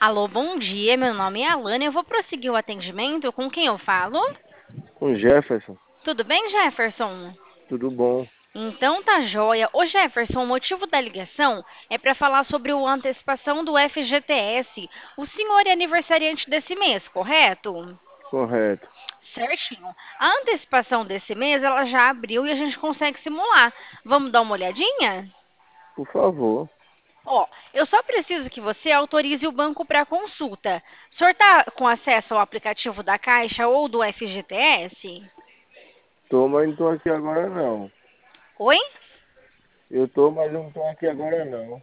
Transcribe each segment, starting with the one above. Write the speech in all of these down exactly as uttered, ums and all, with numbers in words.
Alô, bom dia. Meu nome é Alana. Eu vou prosseguir o atendimento. Com quem eu falo? Com Jefferson, Tudo bem, Jefferson? tudo bom? Então tá joia. Ô Jefferson, o motivo da ligação é para falar sobre o antecipação do F G T S. O senhor é aniversariante desse mês, correto? Correto. Certinho. A antecipação desse mês, ela já abriu e a gente consegue simular. Vamos dar uma olhadinha? Por favor. Ó, eu só preciso que você autorize o banco para consulta. O senhor está com acesso ao aplicativo da Caixa ou do F G T S? Tô, mas não tô aqui agora não. Oi? Eu tô, mas não tô aqui agora não.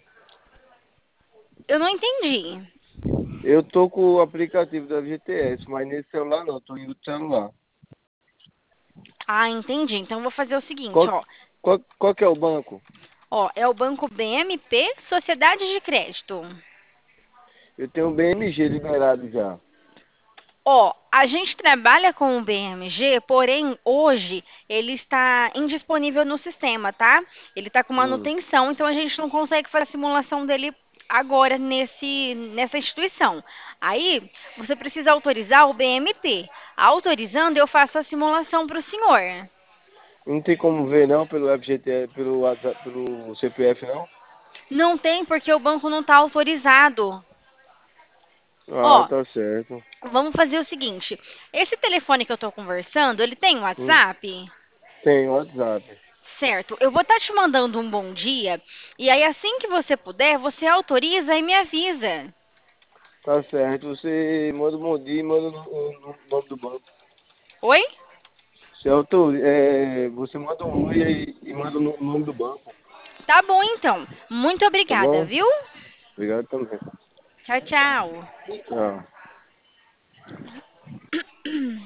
Eu não entendi. Eu tô com o aplicativo da G T S, mas nesse celular não, tô indo do celular. Ah, entendi. Então eu vou fazer o seguinte, Qual, ó. qual, qual que é o banco? Ó, é o Banco B M P Sociedade de Crédito. Eu tenho o B M G liberado já. Ó, a gente trabalha com o B M G, porém hoje ele está indisponível no sistema, tá? Ele está com Hum. manutenção, então a gente não consegue fazer a simulação dele agora nesse, nessa instituição. Aí você precisa autorizar o B M P. Autorizando, eu faço a simulação para o senhor. Não tem como ver não pelo F G T, pelo WhatsApp, pelo C P F não? Não tem porque o banco não está autorizado. Ah, Ó, tá certo. vamos fazer o seguinte: esse telefone que eu estou conversando, ele tem Hum. WhatsApp? Tem WhatsApp. Certo, eu vou estar te mandando um bom dia e aí assim que você puder, você autoriza e me avisa. Tá certo. Você manda um bom dia e manda o o- o nome do banco. Oi? Celto, é, você manda um oi e, e manda o no- nome do banco, Tá bom então. Muito tá obrigada, bom? viu? Obrigado também. Tchau, tchau. Tchau.